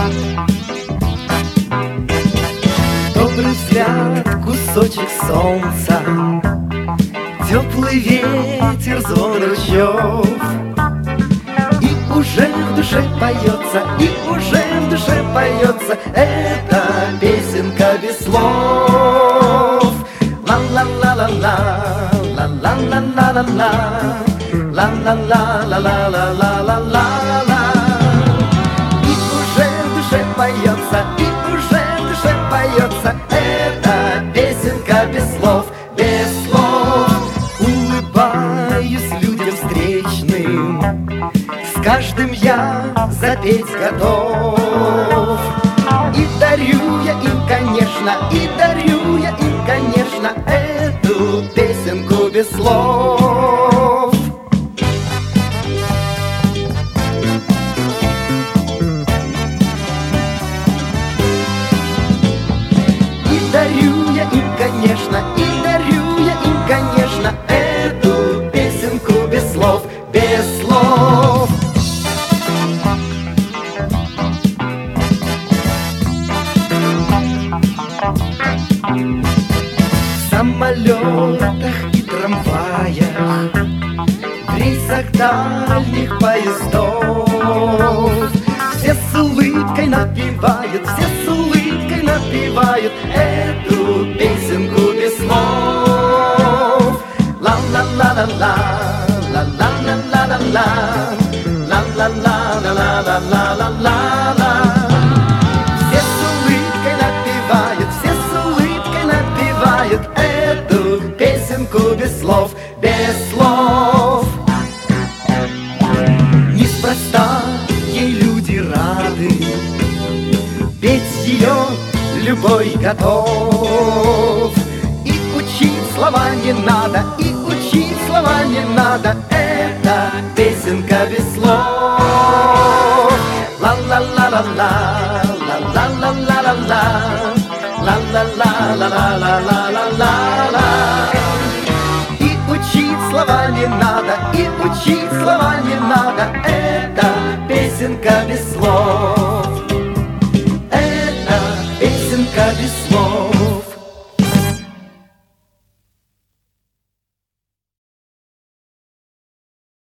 Добрый взгляд, кусочек солнца, теплый ветер, звон ручьев. И уже в душе поется, и уже в душе поется эта песенка без слов. Ла-ла-ла-ла-ла, ла-ла-ла-ла-ла-ла, ла-ла-ла-ла-ла-ла-ла-ла. И уже в душе поется, и уже в душе поется эта песенка без слов, без слов. Улыбаюсь людям встречным, с каждым я запеть готов. И дарю я им, конечно, и дарю я им, конечно, эту песенку без слов. И дарю я им, конечно, и дарю я им, конечно, эту песенку без слов, без слов. В самолетах и трамваях, в рейсах дальних поездов все с улыбкой напевают, все с улыбкой напевают эту песенку без слов. Ла-ла-ла-ла-ла, ла-ла-ла-ла-ла-ла, ла-ла-ла-ла-ла-ла-ла-ла. Все с улыбкой напевают, все с улыбкой напевают эту песенку без слов, без слов. Неспроста ей люди рады, петь ее любой готов. И учить слова не надо, и учить слова не надо, это песенка без слов. Ла-ла-ла-ла-ла, ла-ла-ла-ла-ла-ла, ла-ла-ла-ла-ла-ла-ла-ла. И учить слова не надо, и учить слова не надо, это песенка без слов.